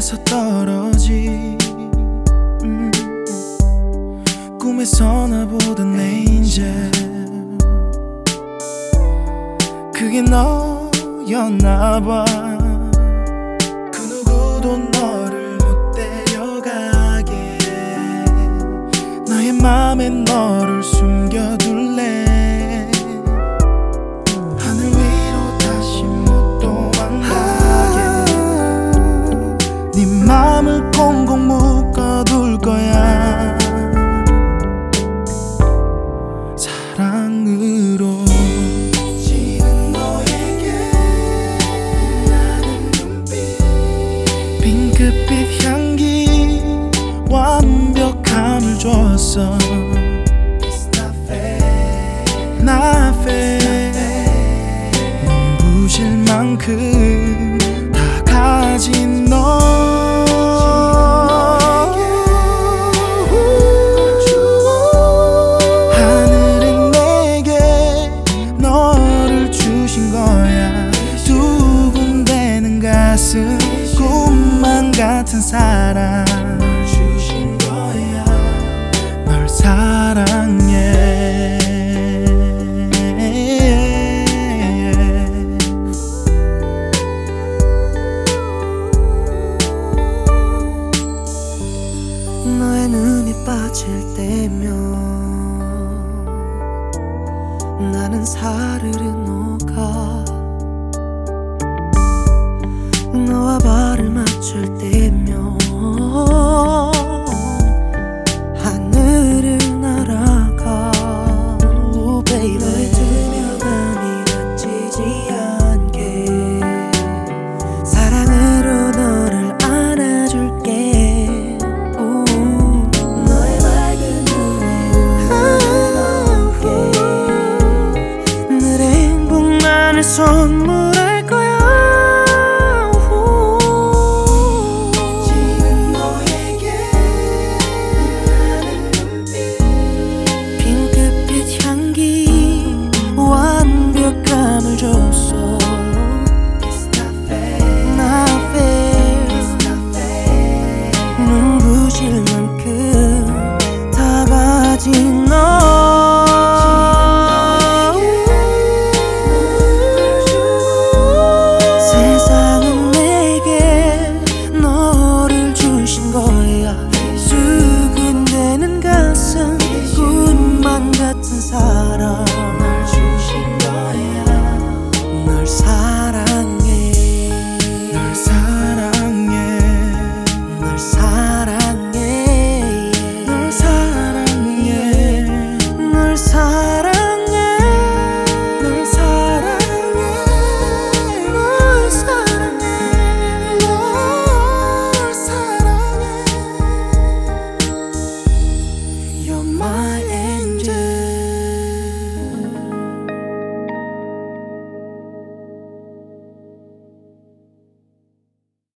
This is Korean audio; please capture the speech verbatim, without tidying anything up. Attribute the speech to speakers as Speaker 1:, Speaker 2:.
Speaker 1: 하늘에서 떨어진 음, 꿈에서 나 보던 엔젤, 그게 너였나봐. 그 누구도 너를 못 데려가게 나의 맘에 너를 숨겨둘래. 하늘 위로 다시 못 도망가게 네 맘을 꽁꽁 묶어둘 거야, 사랑으로. 지금 너에게 나는 눈빛, 핑크빛 향기 완벽함을 줬어. Not fair, 눈부실 만큼 다 가진 너. 하늘은 내게 너를 주신 거야. 두근대는 가슴, 꿈만 같은 사랑 주신 거야. 널 사랑해. 너의 눈이 빠질 때면 나는 사르르 녹아. 너와 발을 맞출 때면 하늘을 날아가. Oh baby, 너의 두 뼘이 다치지 않게 사랑으로 너를 안아줄게. 너의 맑은 눈에 늘 행복만을 선물해.